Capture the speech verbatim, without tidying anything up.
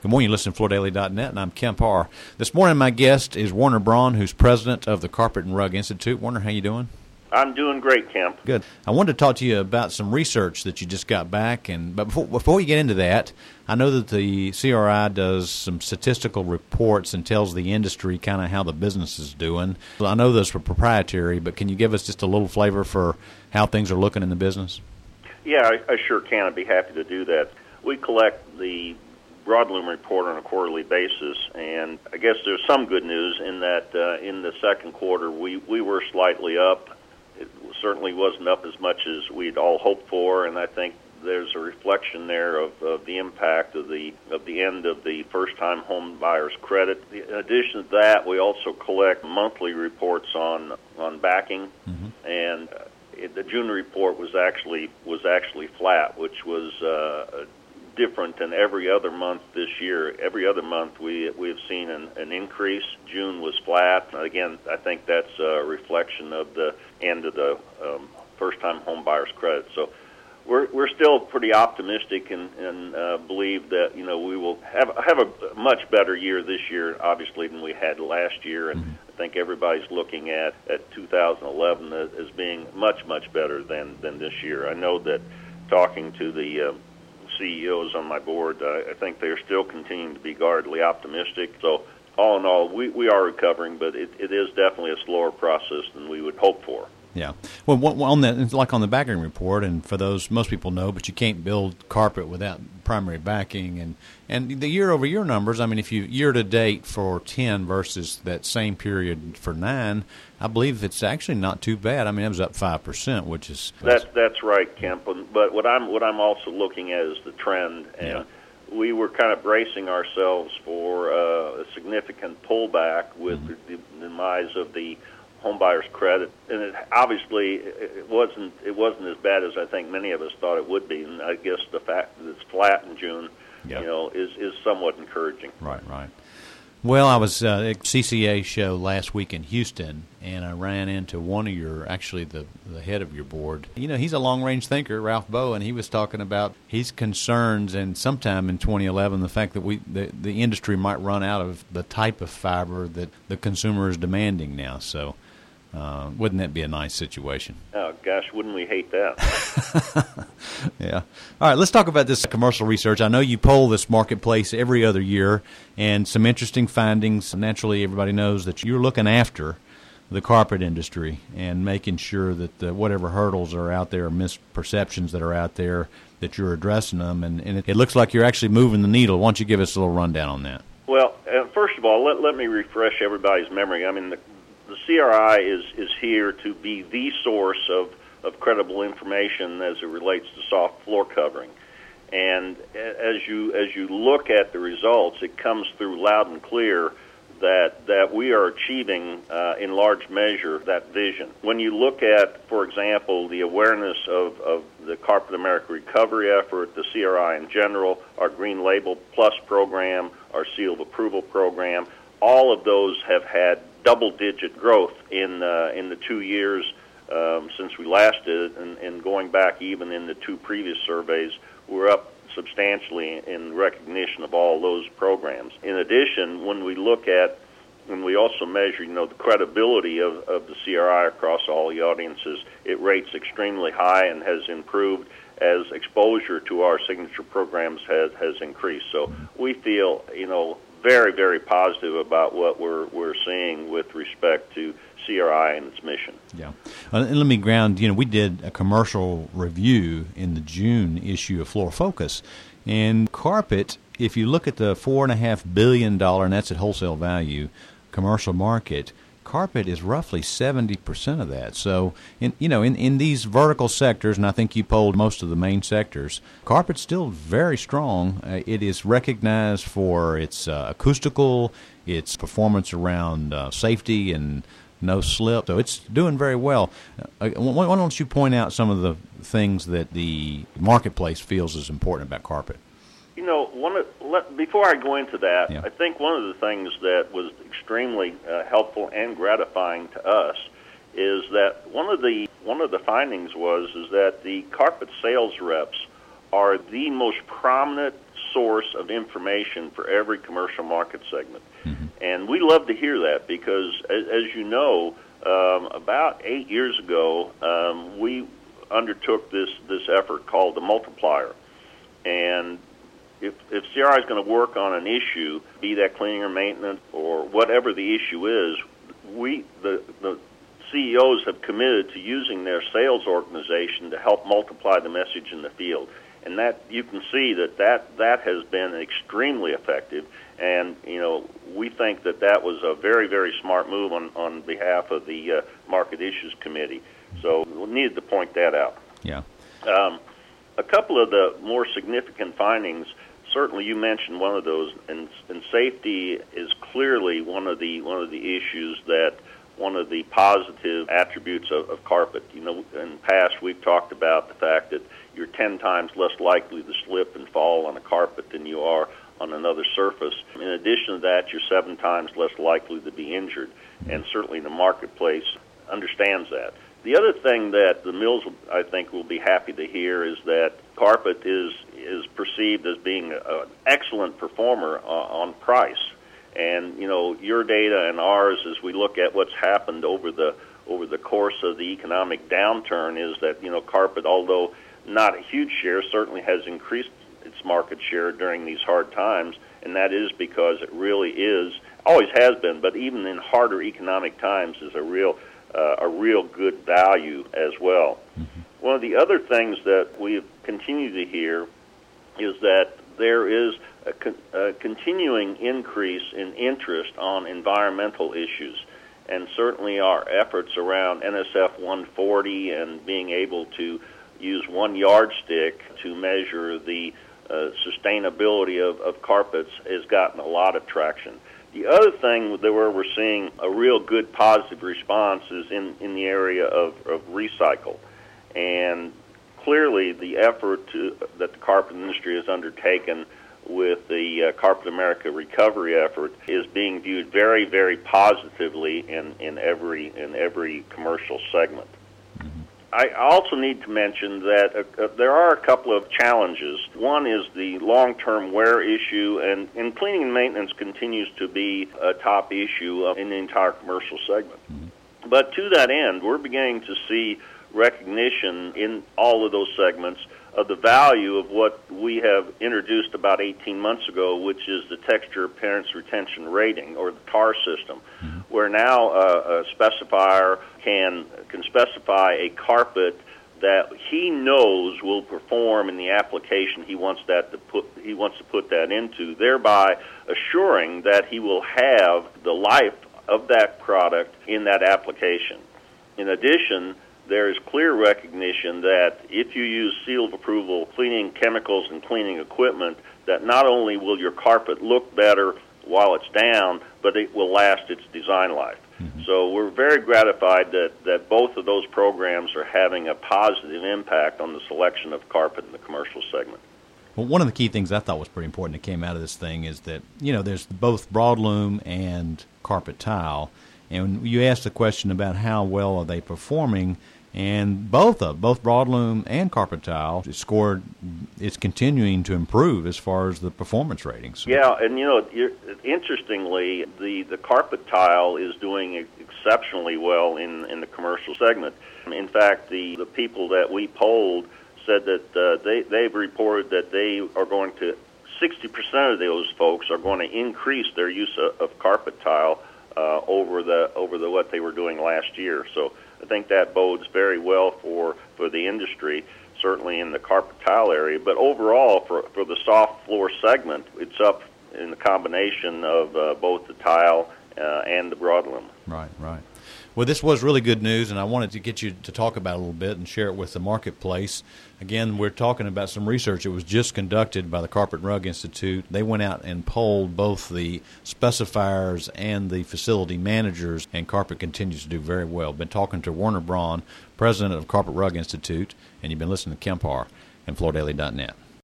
Good morning. You listen to Floor Daily dot net, and I'm Kemp Harr. This morning, my guest is Warner Braun, who's president of the Carpet and Rug Institute. Warner, how you doing? I'm doing great, Kemp. Good. I wanted to talk to you about some research that you just got back, and but before, before you get into that, I know that the C R I does some statistical reports and tells the industry kind of how the business is doing. I know those were proprietary, but can you give us just a little flavor for how things are looking in the business? Yeah, I, I sure can. I'd be happy to do that. We collect the Broadloom report on a quarterly basis, and I guess there's some good news in that uh, in the second quarter we, we were slightly up. It certainly wasn't up as much as we'd all hoped for, and I think there's a reflection there of, of the impact of the of the end of the first-time home buyers credit. In addition to that, we also collect monthly reports on on backing, mm-hmm. and uh, it, the June report was actually was actually flat, which was uh, different than every other month this year. Every other month we we have seen an, an increase. June was flat. Again, I think that's a reflection of the end of the um, first-time home buyers credit. So we're we're still pretty optimistic and, and uh, believe that you know we will have have a much better year this year, obviously, than we had last year. And mm-hmm. I think everybody's looking at, at two thousand eleven as, as being much much better than, than this year. I know that talking to the uh, C E Os on my board, uh, I think they're still continuing to be guardedly optimistic. So all in all, we, we are recovering, but it, it is definitely a slower process than we would hope for. Yeah. Well, on the, it's like on the backing report, and for those, most people know, but you can't build carpet without primary backing. And, and the year-over-year numbers, I mean, if you year-to-date for ten versus that same period for nine, I believe it's actually not too bad. I mean, it was up five percent, which is... That's, that's right, Kemp. But what I'm, what I'm also looking at is the trend. And yeah. we were kind of bracing ourselves for uh, a significant pullback with mm-hmm. the, the demise of the home buyers credit, and it, obviously it wasn't it wasn't as bad as I think many of us thought it would be. And I guess the fact that it's flat in June, yep. you know, is is somewhat encouraging. Right, right. Well, I was uh, at C C A show last week in Houston, and I ran into one of your, actually the, the head of your board. You know, he's a long-range thinker, Ralph Bowe, and he was talking about his concerns, and sometime in twenty eleven, the fact that we the, the industry might run out of the type of fiber that the consumer is demanding now. So uh, wouldn't that be a nice situation? Oh, gosh, wouldn't we hate that? Yeah. All right, let's talk about this commercial research. I know you poll this marketplace every other year, and some interesting findings. Naturally, everybody knows that you're looking after the carpet industry and making sure that the, whatever hurdles are out there, misperceptions that are out there, that you're addressing them. And, and it, it looks like you're actually moving the needle. Why don't you give us a little rundown on that? Well, uh, first of all, let, let me refresh everybody's memory. I mean, the, the C R I is, is here to be the source of of credible information as it relates to soft floor covering. And as you as you look at the results, it comes through loud and clear that that we are achieving, uh, in large measure, that vision. When you look at, for example, the awareness of, of the Carpet America recovery effort, the C R I in general, our Green Label Plus program, our Seal of Approval program, all of those have had double-digit growth in uh, in the two years Um, since we last did it, and, and going back even in the two previous surveys, we're up substantially in recognition of all those programs. In addition, when we look at, when we also measure, you know, the credibility of, of the C R I across all the audiences, it rates extremely high and has improved as exposure to our signature programs has, has increased. So we feel, you know, very, very positive about what we're we're seeing with respect to C R I and its mission. Yeah. Uh, and let me ground, you know, we did a commercial review in the June issue of Floor Focus. And carpet, if you look at the four point five billion dollars, and that's at wholesale value, commercial market, carpet is roughly seventy percent of that. So, in, you know, in, in these vertical sectors, and I think you polled most of the main sectors, carpet's still very strong. Uh, it is recognized for its uh, acoustical, its performance around uh, safety and no slip. So it's doing very well. Uh, why, why don't you point out some of the things that the marketplace feels is important about carpet? You know, one of, let, before I go into that, yeah. I think one of the things that was extremely uh, helpful and gratifying to us is that one of the one of the findings was is that the carpet sales reps are the most prominent source of information for every commercial market segment. Mm-hmm. And we love to hear that because, as, as you know, um, about eight years ago, um, we undertook this, this effort called the multiplier. And if, if C R I is going to work on an issue, be that cleaning or maintenance or whatever the issue is, we the, the C E Os have committed to using their sales organization to help multiply the message in the field. And that you can see that, that that has been extremely effective. And, you know, we think that that was a very, very smart move on, on behalf of the uh, Market Issues Committee. So we needed to point that out. Yeah. Um, a couple of the more significant findings, certainly you mentioned one of those, and, and safety is clearly one of the one of the issues that one of the positive attributes of, of carpet. You know, in the past we've talked about the fact that you're ten times less likely to slip and fall on a carpet than you are on another surface. In addition to that, you're seven times less likely to be injured, and certainly the marketplace understands that. The other thing that the mills, I think, will be happy to hear is that carpet is is perceived as being an excellent performer uh, on price. And, you know, your data and ours, as we look at what's happened over the over the course of the economic downturn, is that, you know, carpet, although not a huge share, certainly has increased its market share during these hard times, and that is because it really is, always has been, but even in harder economic times is a real uh, a real good value as well. Mm-hmm. One of the other things that we continue to hear is that there is a, con- a continuing increase in interest on environmental issues, and certainly our efforts around N S F one forty and being able to use one yardstick to measure the uh, sustainability of, of carpets has gotten a lot of traction. The other thing that where we're seeing a real good positive response is in, in the area of, of recycle. And clearly the effort to, that the carpet industry has undertaken with the uh, Carpet America recovery effort is being viewed very, very positively in, in every in every commercial segment. I also need to mention that uh, there are a couple of challenges. One is the long-term wear issue, and, and cleaning and maintenance continues to be a top issue in the entire commercial segment. Mm-hmm. But to that end, we're beginning to see recognition in all of those segments of the value of what we have introduced about eighteen months ago, which is the Texture Appearance Retention Rating, or the T A R system, mm-hmm. where now uh, a specifier can can specify a carpet that he knows will perform in the application he wants that to put he wants to put that into, thereby assuring that he will have the life of that product in that application. In addition, there is clear recognition that if you use seal of approval cleaning chemicals and cleaning equipment, that not only will your carpet look better while it's down, but it will last its design life. Mm-hmm. So we're very gratified that, that both of those programs are having a positive impact on the selection of carpet in the commercial segment. Well, one of the key things I thought was pretty important that came out of this thing is that, you know, there's both broadloom and carpet tile. And you asked the question about how well are they performing, and both of both broadloom and carpet tile scored. It's continuing to improve as far as the performance ratings. Yeah, and you know, you're, interestingly, the, the carpet tile is doing exceptionally well in in the commercial segment. In fact, the, the people that we polled said that uh, they they've reported that they are going to sixty percent of those folks are going to increase their use of, of carpet tile uh, over the over the what they were doing last year. So I think that bodes very well for, for the industry, certainly in the carpet tile area. But overall, for, for the soft floor segment, it's up in the combination of uh, both the tile uh, and the broadloom. Right, right. Well, this was really good news, and I wanted to get you to talk about it a little bit and share it with the marketplace. Again, we're talking about some research that was just conducted by the Carpet and Rug Institute. They went out and polled both the specifiers and the facility managers, and carpet continues to do very well. Been talking to Werner Braun, president of Carpet Rug Institute, and you've been listening to Kemp Harr and Florida Daily dot net.